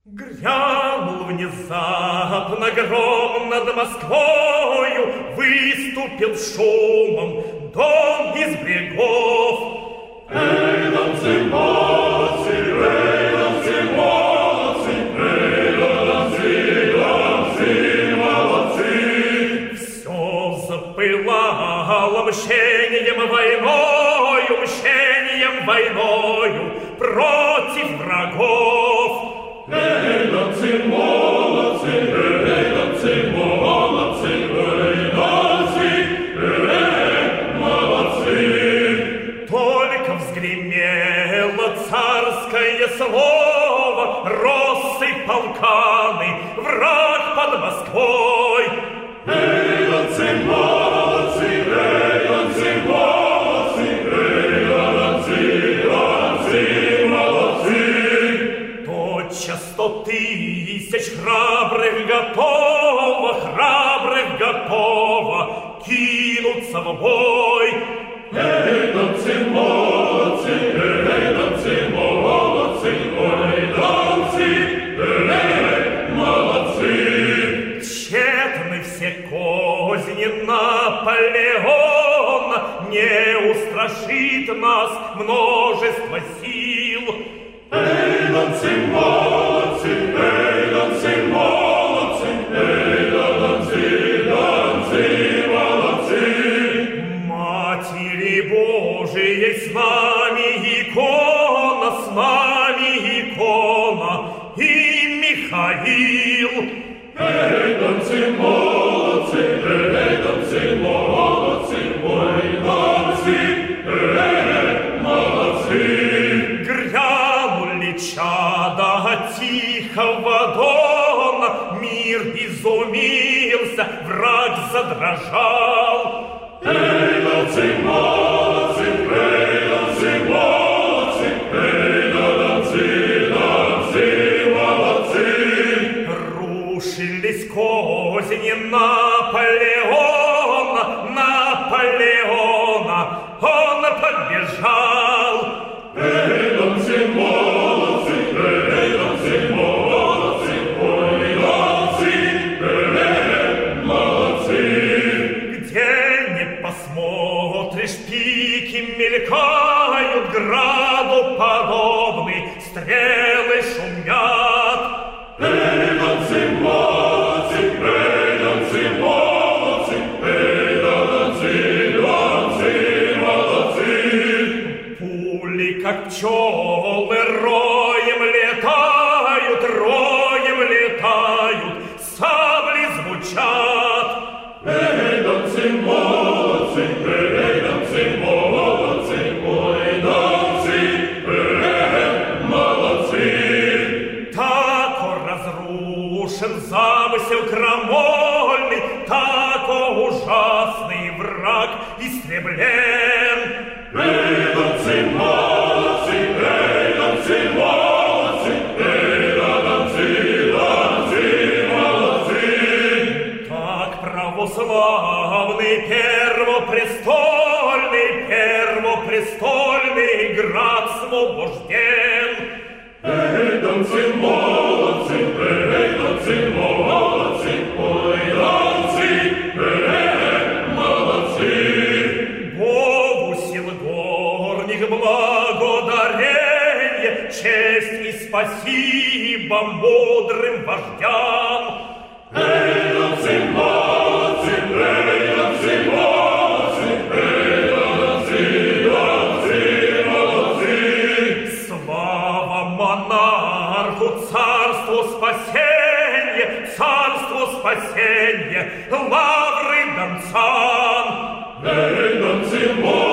Грянул внезапно гром над Москвою, выступил шумом дом из брегов. Эй, дамцы, молодцы, эй, дамцы, молодцы, эй, дамцы, молодцы. Все запылало мщением войною против врагов. Эй, дамцы, молодцы, эй, дамцы, молодцы, эй, дамцы, молодцы. Только взгремело царское слово, россыпь полканы, враг под Москвой. Эй, дамцы, молодцы, эй, дамцы, молодцы, эй, дамцы, молодцы. Тотчас 100 000 храбрых готово кинуться в бой. Эй, дамцы, молодцы, эй, дамцы, молодцы, ой, дамцы, молодцы. Тщетны все козни Наполеона, не устрашит нас множество сил. Эй, дамцы, молодцы, эй, дамцы, молодцы, эй, дамцы, молодцы. Матери Божией с нами икона и Михаил. Эй, дамцы, молодцы, эй, дамцы, молодцы, ой, дамцы, молодцы. Грянули чада тихого дона, мир изумился, враг задрожал. Эй, дамцы, молодцы, эй, дамцы, молодцы, эй, дамцы, молодцы. Рушились козни Наполеона, он подбежал. Эй, дамцы, молодцы, эй, дамцы, молодцы, ой, дамцы, молодцы. Где не посмотришь, пики мелькают, граду подобны, стрелы шумят. Эй, дамцы, молодцы, эй, дамцы, молодцы, эй, дамцы, молодцы. Пули, как пчелы, роем летают, сабли звучат. Эй, дамцы, молодцы, эй, дамцы, молодцы, ой, дамцы, молодцы. Тако разрушен замысел крамольный, тако ужасный враг истреблен. Эй, дамцы, молодцы, эй, дамцы, молодцы, эй, дамцы, молодцы. Так православный первопрестольный град освобожден. Эй, дамцы, молодцы, эй, дамцы, молодцы, ой, дамцы, молодцы. Богу сил горних благодаренье, честь и спасибо мудрым вождям. Эй, дамцы, молодцы, эй, дамцы, молодцы, эй, дамцы, молодцы. Слава монарху, царству спасенье, лавры донцам. Эй, дамцы, молодцы.